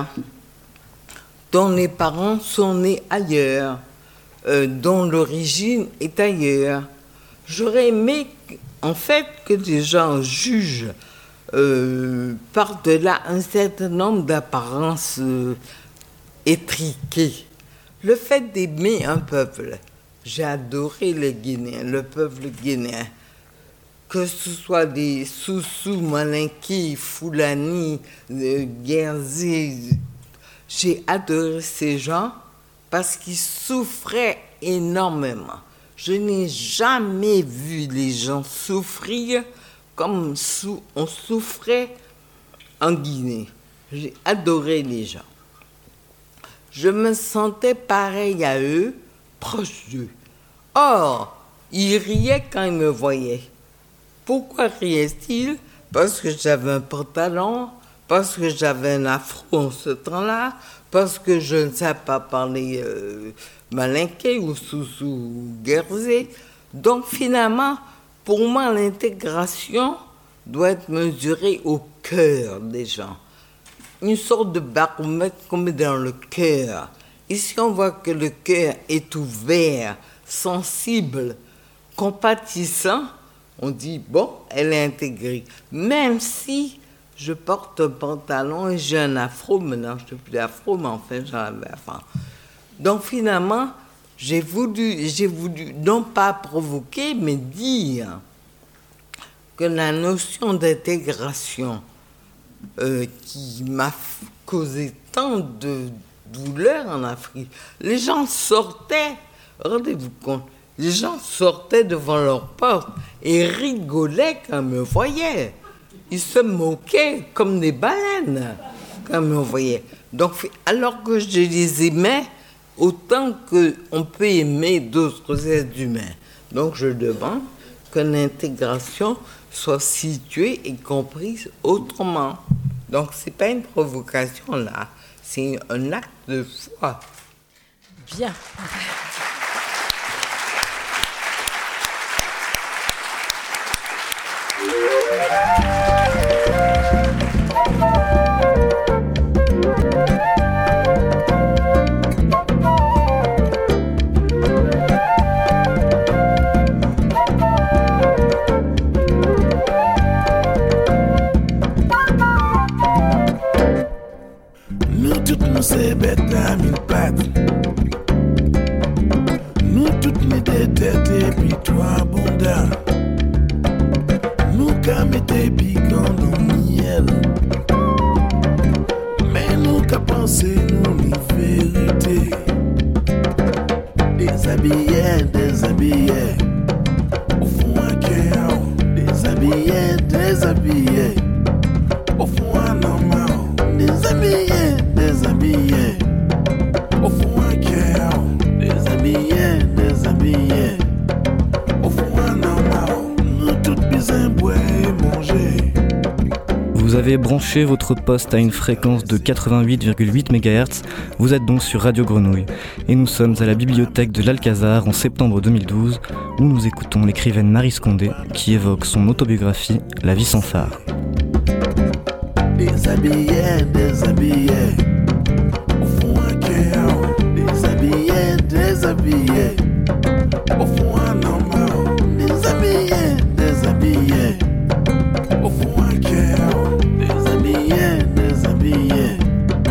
dont les parents sont nés ailleurs, euh, dont l'origine est ailleurs. J'aurais aimé, en fait, que des gens jugent euh, par-delà un certain nombre d'apparences euh, étriquées. Le fait d'aimer un peuple, j'ai adoré les Guinéens, le peuple guinéen. Que ce soit des Soussous, Malinké, Foulani, euh, Guerzi, j'ai adoré ces gens parce qu'ils souffraient énormément. Je n'ai jamais vu les gens souffrir comme sou- on souffrait en Guinée. J'ai adoré les gens. Je me sentais pareil à eux, proche d'eux. Or, ils riaient quand ils me voyaient. Pourquoi riait-il? Parce que j'avais un pantalon, parce que j'avais un afro en ce temps-là, parce que je ne sais pas parler euh, malinké ou soussou ou guerzé. Donc finalement, pour moi, l'intégration doit être mesurée au cœur des gens. Une sorte de baromètre qu'on met dans le cœur. Ici, on voit que le cœur est ouvert, sensible, compatissant. On dit, bon, elle est intégrée. Même si je porte un pantalon et j'ai un afro, maintenant je n'ai plus d'afro, mais enfin, j'en avais avant. Donc finalement, j'ai voulu, j'ai voulu non pas provoquer, mais dire que la notion d'intégration euh, qui m'a causé tant de douleur en Afrique, les gens sortaient, rendez-vous compte, les gens sortaient devant leur porte et rigolaient quand ils me voyaient. Ils se moquaient comme des baleines quand ils me voyaient. Donc, alors que je les aimais, autant qu'on peut aimer d'autres êtres humains. Donc, je demande que l'intégration soit située et comprise autrement. Donc, ce n'est pas une provocation là, c'est un acte de foi. Bien. Nous toutes nous c'est bêtes à mille pattes. Nous toutes nous des têtes et puis toi bonda. Nous qu'à mettre piquant dans miel. Mais nous qu'à penser nous ni vérité. Déshabillés, déshabillés. Au fond un cœur. Déshabillés, déshabillés. Au fond un normal. Déshabillés, déshabillés. Au fond un cœur. Déshabillés, déshabillés. Au fond un normal. Nous toutes besoin boire et manger. Vous avez branché votre poste à une fréquence de quatre-vingt-huit virgule huit mégahertz, vous êtes donc sur Radio Grenouille. Et nous sommes à la bibliothèque de l'Alcazar en septembre deux mille douze, où nous écoutons l'écrivaine Maryse Condé qui évoque son autobiographie « La vie sans phare ». déshabillé, déshabillé. Au fond un cœur, déshabillé, déshabillé. Au fond un homme, déshabillé, déshabillé. Au fond un cœur, déshabillé, déshabillé.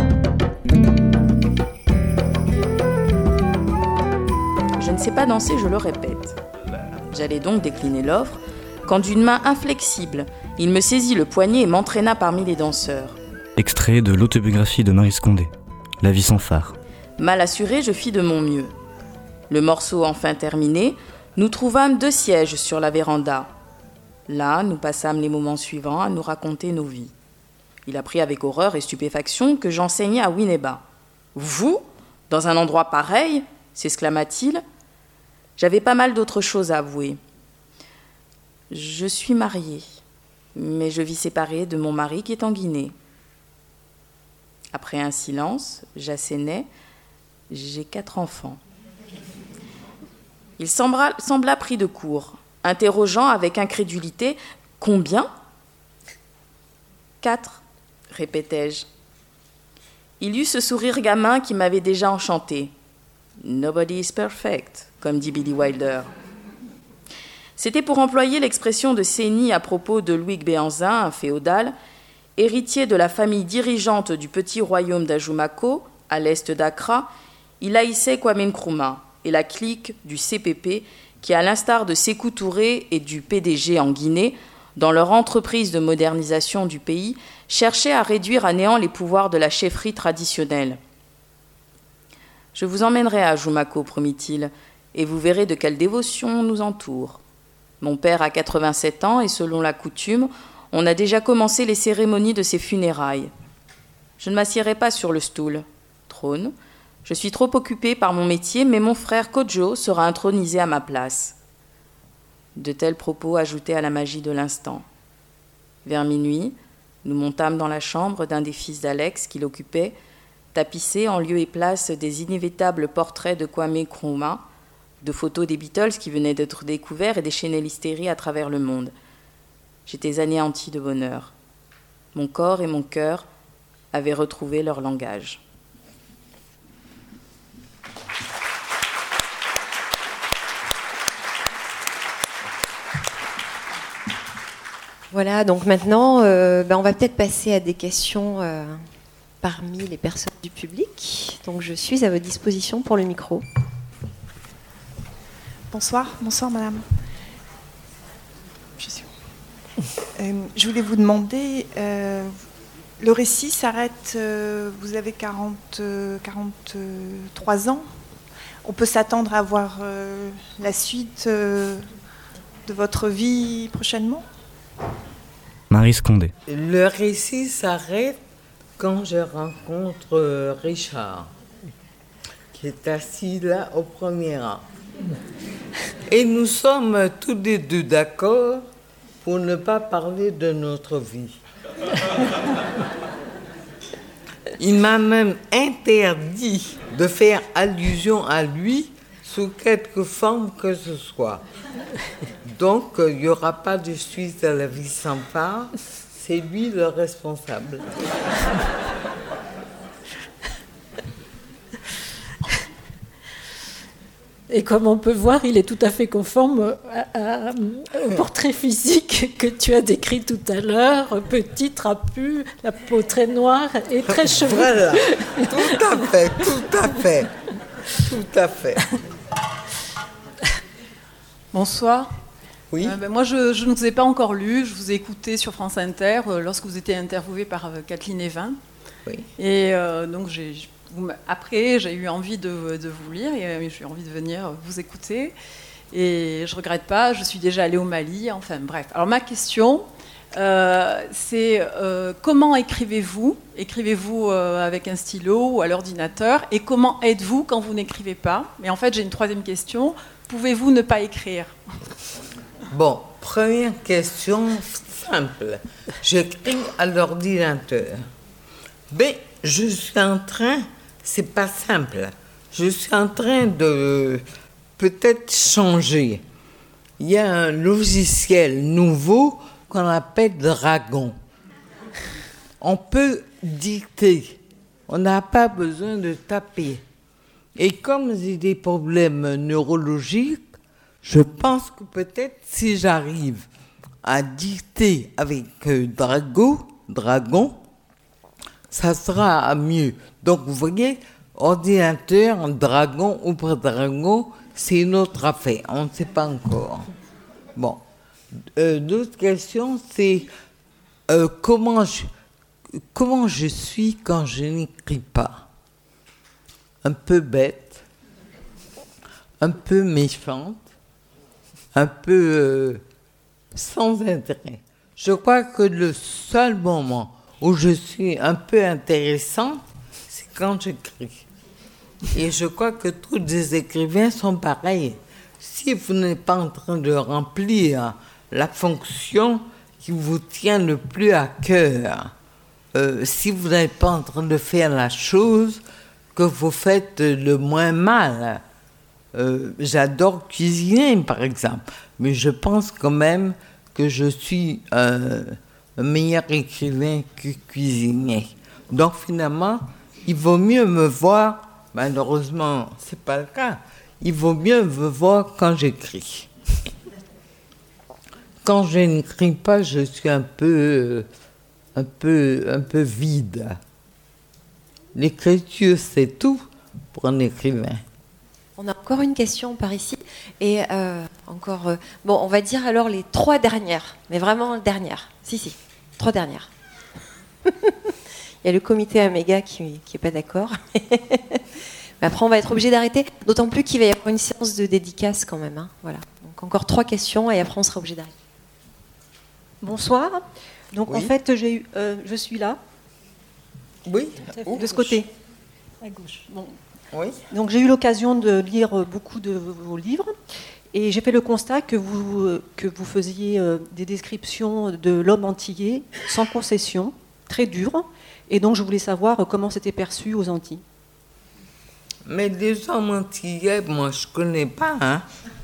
Je ne sais pas danser, je le répète. J'allais donc décliner l'offre, quand d'une main inflexible, il me saisit le poignet et m'entraîna parmi les danseurs. Extrait de l'autobiographie de Maryse Condé, La vie sans phare. Mal assuré, je fis de mon mieux. Le morceau enfin terminé, nous trouvâmes deux sièges sur la véranda. Là, nous passâmes les moments suivants à nous raconter nos vies. Il apprit avec horreur et stupéfaction que j'enseignais à Winneba. « Vous, dans un endroit pareil ?» s'exclama-t-il. J'avais pas mal d'autres choses à avouer. Je suis mariée, mais je vis séparée de mon mari qui est en Guinée. Après un silence, j'assénai. J'ai quatre enfants. Il sembla, sembla pris de court, interrogeant avec incrédulité « Combien ?»« Quatre, » répétai-je. Il eut ce sourire gamin qui m'avait déjà enchanté. « Nobody is perfect », comme dit Billy Wilder. C'était pour employer l'expression de Séni à propos de Louis Béanzin, un féodal, héritier de la famille dirigeante du petit royaume d'Ajumako, à l'est d'Accra. Il haïssait Kwame Nkrumah et la clique du C P P qui, à l'instar de Sékou Touré et du P D G en Guinée, dans leur entreprise de modernisation du pays, cherchait à réduire à néant les pouvoirs de la chefferie traditionnelle. « Je vous emmènerai à Ajumako, promit-il, et vous verrez de quelle dévotion on nous entoure. Mon père a quatre-vingt-sept ans et selon la coutume, on a déjà commencé les cérémonies de ses funérailles. Je ne m'assiérai pas sur le stool, trône. Je suis trop occupé par mon métier, mais mon frère Kojo sera intronisé à ma place. » De tels propos ajoutaient à la magie de l'instant. Vers minuit, nous montâmes dans la chambre d'un des fils d'Alex qui l'occupait, tapissé en lieu et place des inévitables portraits de Kwame Nkrumah, de photos des Beatles qui venaient d'être découverts et déchaînaient l'hystérie à travers le monde. J'étais anéanti de bonheur. Mon corps et mon cœur avaient retrouvé leur langage. Voilà, donc maintenant, euh, ben on va peut-être passer à des questions euh, parmi les personnes du public. Donc je suis à votre disposition pour le micro. Bonsoir, bonsoir madame. Je, suis... euh, je voulais vous demander, euh, le récit s'arrête, euh, vous avez quarante, euh, quarante-trois ans. On peut s'attendre à voir euh, la suite euh, de votre vie prochainement ? Maryse Condé. Le récit s'arrête quand je rencontre Richard, qui est assis là au premier rang. Et nous sommes tous les deux d'accord pour ne pas parler de notre vie. Il m'a même interdit de faire allusion à lui sous quelque forme que ce soit. Donc, il n'y aura pas de suite à la vie sans phare. C'est lui le responsable. Et comme on peut voir, il est tout à fait conforme à, à, au portrait physique que tu as décrit tout à l'heure. Petit, trapu, la peau très noire et très chevelu. Voilà, tout à fait, tout à fait, tout à fait. Bonsoir. Oui. Euh, ben moi, je, je ne vous ai pas encore lu. Je vous ai écouté sur France Inter euh, lorsque vous étiez interviewé par euh, Kathleen Evin. Oui. Et euh, donc, j'ai... Après, j'ai eu envie de, de vous lire et j'ai eu envie de venir vous écouter. Et je ne regrette pas, je suis déjà allée au Mali, enfin bref. Alors ma question, euh, c'est euh, comment écrivez-vous ? Écrivez-vous euh, avec un stylo ou à l'ordinateur ? Et comment êtes-vous quand vous n'écrivez pas ? Mais en fait, j'ai une troisième question. Pouvez-vous ne pas écrire ? Bon, première question simple. J'écris à l'ordinateur. Mais je suis en train... C'est pas simple. Je suis en train de peut-être changer. Il y a un logiciel nouveau qu'on appelle Dragon. on peut dicter. On n'a pas besoin de taper. Et comme j'ai des problèmes neurologiques, je pense que peut-être si j'arrive à dicter avec euh, Drago, Dragon, ça sera mieux. Donc vous voyez, ordinateur, Dragon ou pas Dragon, c'est une autre affaire. On ne sait pas encore. Bon. Euh, L'autre question, c'est euh, comment, je, comment je suis quand je n'écris pas. Un peu bête, un peu méchante, un peu euh, sans intérêt. Je crois que le seul moment où je suis un peu intéressante, c'est quand j'écris. Et je crois que tous les écrivains sont pareils. Si vous n'êtes pas en train de remplir la fonction qui vous tient le plus à cœur, euh, si vous n'êtes pas en train de faire la chose que vous faites le moins mal. Euh, j'adore cuisiner, par exemple, mais je pense quand même que je suis euh, un meilleur écrivain que cuisinier. Donc finalement, il vaut mieux me voir, malheureusement, c'est pas le cas, il vaut mieux me voir quand j'écris. Quand je n'écris pas, je suis un peu, un peu, un peu vide. L'écriture, c'est tout pour un écrivain. On a encore une question par ici. Et euh, encore. Euh, bon, on va dire alors les trois dernières. Mais vraiment dernières. Si, si. Trois dernières. Il y a le comité Améga qui n'est pas d'accord. Mais après, on va être obligé d'arrêter. D'autant plus qu'il va y avoir une séance de dédicace quand même. Hein. Voilà. Donc encore trois questions et après, on sera obligé d'arrêter. Bonsoir. Donc Oui. en fait, j'ai eu, euh, je suis là. Oui. De ce côté. À gauche. Bon. Oui. Donc j'ai eu l'occasion de lire beaucoup de vos livres et j'ai fait le constat que vous, que vous faisiez des descriptions de l'homme antillais sans concession, très dures. Et donc je voulais savoir comment c'était perçu aux Antilles. Mais les hommes antillais, moi, je connais pas. Hein.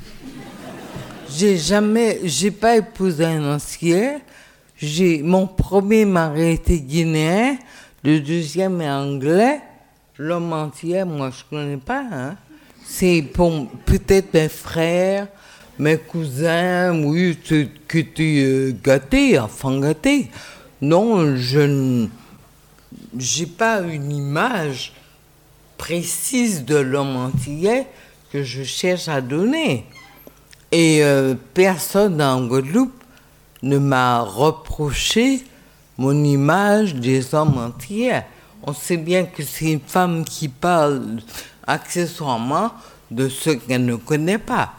J'ai jamais, j'ai pas épousé un Antillais. J'ai, mon premier mari était guinéen, le deuxième est anglais. L'homme antillais, moi, je connais pas. Hein. C'est pour peut-être mes frères, mes cousins, oui, qui étaient euh, gâtés, enfants gâtés. Non, je n'ai pas une image précise de l'homme antillais que je cherche à donner. Et euh, personne en Guadeloupe ne m'a reproché mon image des hommes antillais. On sait bien que c'est une femme qui parle accessoirement de ce qu'elle ne connaît pas.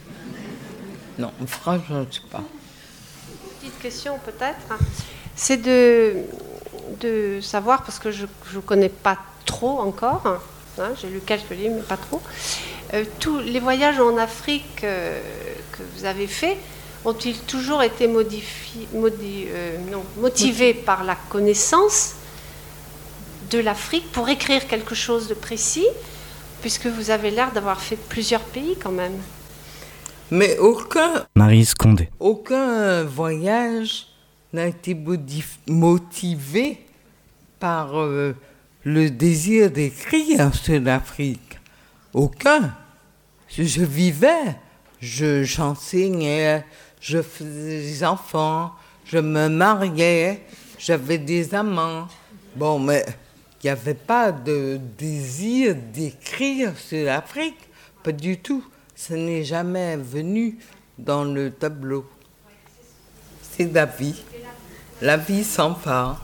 Non, franchement, je ne sais pas. Petite question peut-être, c'est de, de savoir, parce que je ne connais pas trop encore, hein, j'ai lu quelques livres mais pas trop, euh, tous les voyages en Afrique euh, que vous avez faits, ont-ils toujours été modifi- modi- euh, non, motivés par la connaissance de l'Afrique pour écrire quelque chose de précis, puisque vous avez l'air d'avoir fait plusieurs pays quand même. Mais aucun, Maryse Condé. aucun voyage n'a été modif- motivé par euh, le désir d'écrire sur l'Afrique. Aucun. Je, je vivais, je, j'enseignais, je faisais des enfants, je me mariais, j'avais des amants. Bon, mais il n'y avait pas de désir d'écrire sur l'Afrique, pas du tout. Ce n'est jamais venu dans le tableau. C'est la vie. La vie sans phare.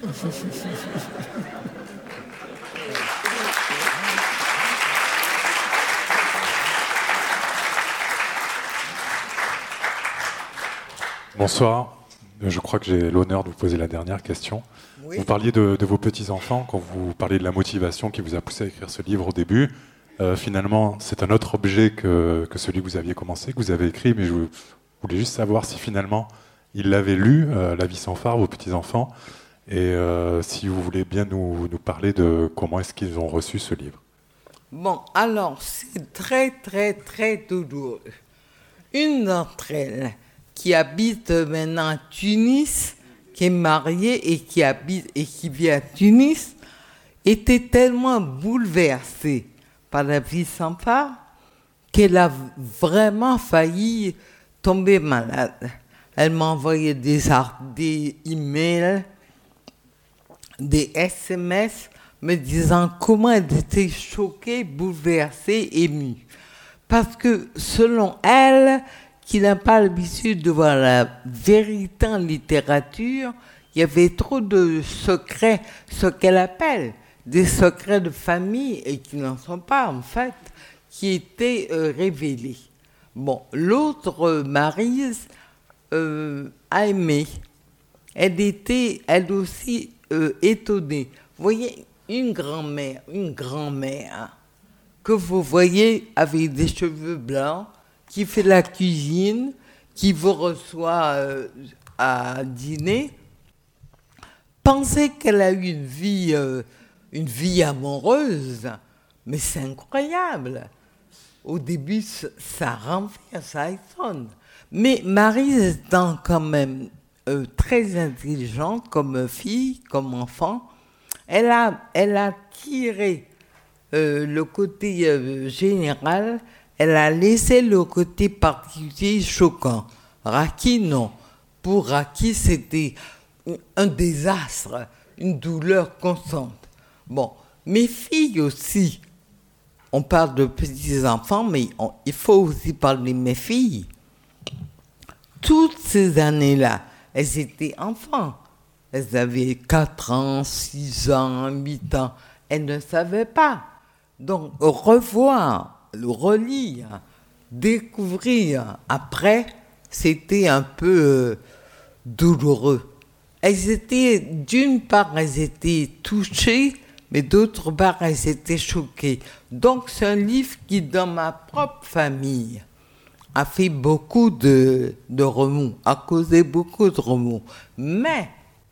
Bonsoir. Je crois que j'ai l'honneur de vous poser la dernière question. Oui. Vous parliez de, de vos petits-enfants quand vous parliez de la motivation qui vous a poussé à écrire ce livre au début. Euh, finalement, c'est un autre objet que, que celui que vous aviez commencé, que vous avez écrit, mais je voulais juste savoir si finalement ils l'avaient lu, euh, La vie sans phare, vos petits-enfants, et euh, si vous voulez bien nous, nous parler de comment est-ce qu'ils ont reçu ce livre. Bon, alors, c'est très, très, très douloureux. Une d'entre elles, qui habite maintenant à Tunis, qui est marié et qui habite et qui vit à Tunis, était tellement bouleversée par la vie sans phare qu'elle a vraiment failli tomber malade. Elle m'a envoyé des, des emails, des S M S me disant comment elle était choquée, bouleversée, émue. Parce que selon elle, qui n'a pas l'habitude de voir la vérité en littérature, il y avait trop de secrets, ce qu'elle appelle des secrets de famille, et qui n'en sont pas en fait, qui étaient euh, révélés. Bon, l'autre, euh, Maryse, euh, a aimé. Elle était, elle aussi, euh, étonnée. Vous voyez, une grand-mère, une grand-mère que vous voyez avec des cheveux blancs, qui fait la cuisine, qui vous reçoit euh, à dîner, pensez qu'elle a eu une vie, euh, une vie amoureuse, mais c'est incroyable. Au début, ça renverse, ça étonne. Mais Maryse étant quand même euh, très intelligente comme fille, comme enfant, elle a, elle a tiré euh, le côté euh, général, elle a laissé le côté particulier choquant. Raki, non. Pour Raki, c'était un désastre, une douleur constante. Bon, mes filles aussi, on parle de petits-enfants, mais on, il faut aussi parler de mes filles. Toutes ces années-là, elles étaient enfants. Elles avaient quatre ans, six ans, huit ans. Elles ne savaient pas. Donc, revoir, relire, découvrir, après, c'était un peu euh, douloureux. Elles étaient, d'une part, elles étaient touchées, mais d'autre part, elles étaient choquées. Donc, c'est un livre qui, dans ma propre famille, a fait beaucoup de, de remous, a causé beaucoup de remous. Mais,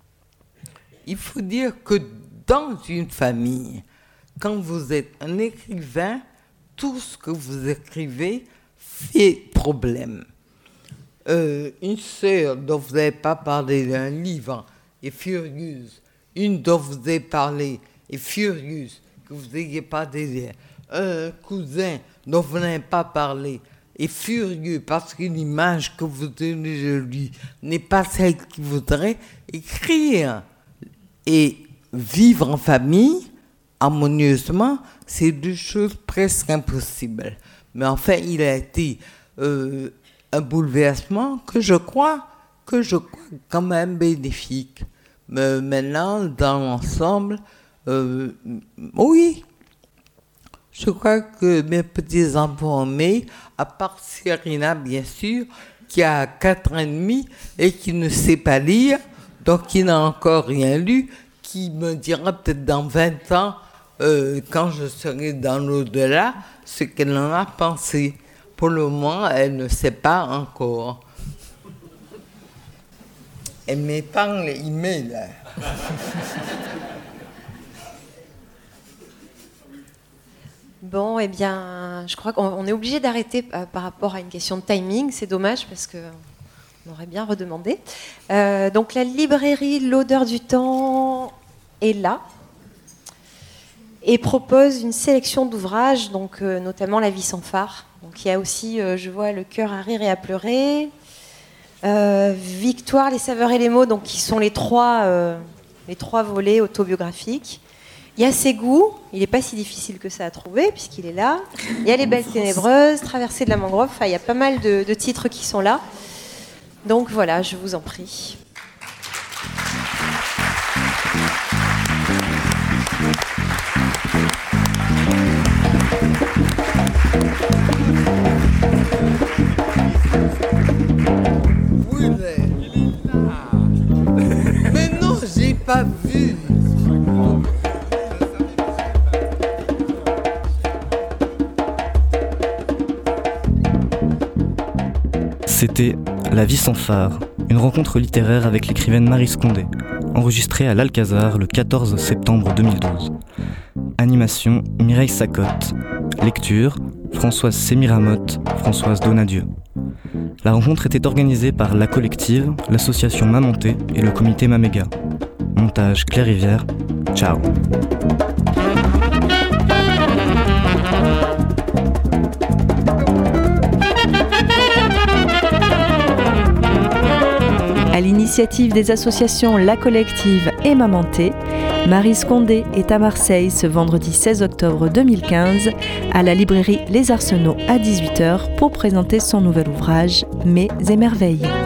il faut dire que dans une famille, quand vous êtes un écrivain, tout ce que vous écrivez fait problème. Euh, une sœur dont vous n'avez pas parlé d'un livre est furieuse. Une dont vous avez parlé est furieuse que vous n'ayez pas d'aider. Un cousin dont vous n'avez pas parlé est furieux parce qu'une image que vous donnez de lui n'est pas celle qu'il voudrait. Écrire et vivre en famille, harmonieusement, c'est deux choses presque impossibles. Mais enfin, il a été euh, un bouleversement que je crois, que je crois quand même bénéfique. Mais maintenant, dans l'ensemble, euh, oui, je crois que mes petits-enfants ont aimé, à part Cyrina, bien sûr, qui a quatre ans et demi et qui ne sait pas lire, donc qui n'a encore rien lu, qui me dira peut-être dans vingt ans, euh, quand je serai dans l'au-delà, ce qu'elle en a pensé. Pour le moment, elle ne sait pas encore. Elle m'épargne les emails. Bon, eh bien, je crois qu'on est obligé d'arrêter euh, par rapport à une question de timing. C'est dommage parce qu'on aurait bien redemandé. Euh, donc, la librairie L'Odeur du Temps est là et propose une sélection d'ouvrages, donc euh, notamment La vie sans phare. Donc, il y a aussi, euh, je vois, Le cœur à rire et à pleurer, euh, Victoire, les saveurs et les mots, donc qui sont les trois, euh, les trois volets autobiographiques. Il y a Ses goûts, il n'est pas si difficile que ça à trouver puisqu'il est là. Il y a Les belles ténébreuses, Traversée de la mangrove, enfin, il y a pas mal de, de titres qui sont là. Donc voilà, je vous en prie. Oui, mais... mais non, j'ai pas vu. C'était La vie sans phare, une rencontre littéraire avec l'écrivaine Maryse Condé, enregistrée à l'Alcazar le quatorze septembre deux mille douze. Animation Mireille Sacotte. Lecture Françoise Semiramotte, Françoise Donadieu. La rencontre était organisée par La Collective, l'association Mamanté et le comité Maméga. Montage Claire Rivière. Ciao. À l'initiative des associations La Collective et Mamanté, Maryse Condé est à Marseille ce vendredi seize octobre deux mille quinze à la librairie Les Arsenaux à dix-huit heures pour présenter son nouvel ouvrage Mets et merveilles.